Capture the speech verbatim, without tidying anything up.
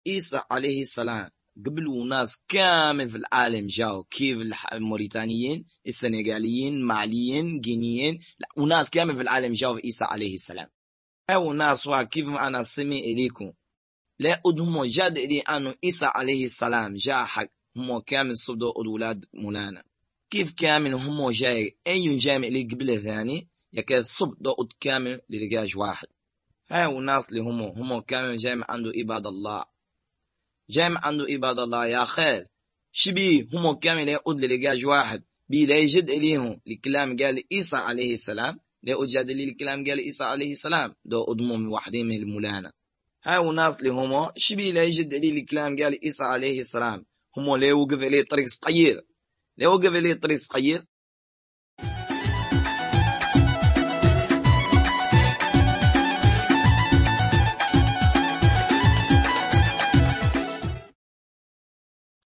عيسى عليه السلام قبلوا ناس كامل في العالم جاوا، كيف الموريتانيين، السنغاليين، ماليين، غينيين، وناس كامل في العالم جاوا في عيسى عليه السلام. هاو ناس كيف أنا سمي إليكم لا أدهم جاد إلي أنه عيسى عليه السلام جاء حق هم كامل صدو أولاد مولانا. كيف كامل هم جاي أي جامع اللي قبل ثاني يكاد صدو أد كامل لرجاج واحد. هاو الناس اللي هم هم كامل جامع عنده عباد الله، جامع عنده عباد الله يا خير شبي هم كامل يأد لرجاج واحد بي لا يجد إليهم لكلام قال عيسى عليه السلام، لا أجاد لي الكلام قال عيسى عليه السلام دو أدمهم وحدين من المولانا. هاو الناس اللي هم شبي لا يجد لي الكلام قال عيسى عليه السلام هم لا يوقف إليه طريق صغير، لا يوقف إليه طريق صغير